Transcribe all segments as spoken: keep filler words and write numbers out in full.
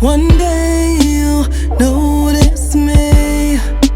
One day you'll notice me.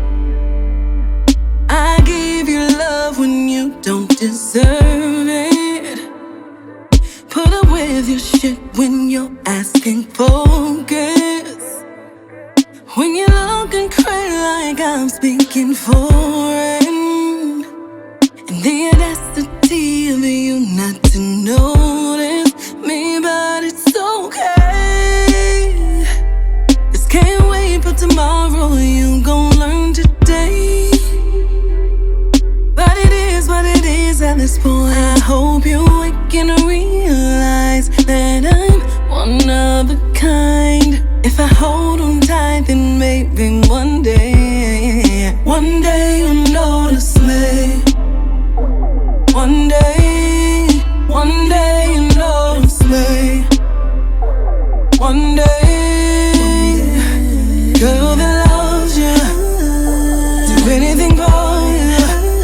I give you love when you don't deserve it. Put up with your shit when you're asking focus. When you look and cry like I'm speaking foreign, and the audacity of you not to notice me, but it's okay. Just can't wait for tomorrow, you gon' learn today. But it is what it is at this point. I hope you wake and realize that I'm one of a kind. If I hold on tight, then maybe one day, one day you'll notice me. One day, one day you'll notice me. One day, girl that loves you, do anything for you.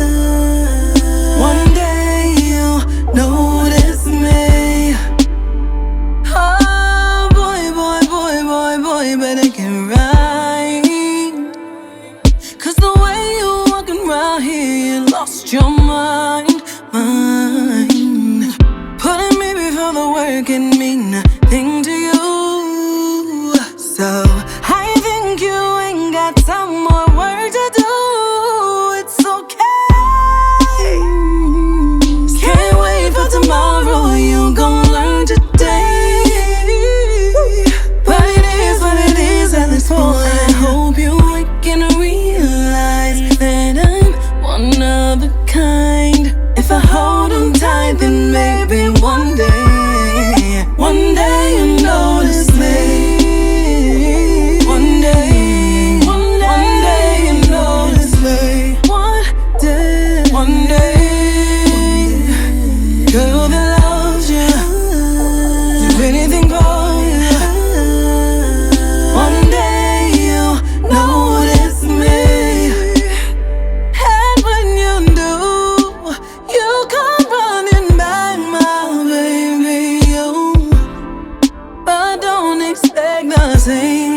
One day you'll notice me. Oh boy, boy, boy, boy, boy, better get right. Cause the way you're walking around here, you lost your mind, mind. Putting me before the work can mean nothing to you. So I think you ain't got some more work to do. It's okay. Can't wait for tomorrow, you gon' learn today. But it is what it is at this point. I hope you wake and realize that I'm one of a kind. If I hold on tight, then maybe one day, one day you'll notice me. One day, one day you'll notice me. One day, one day, girl that loves you, do anything for you. One day you'll notice me. And when you do, you come running back, my baby, you. But don't expect the same.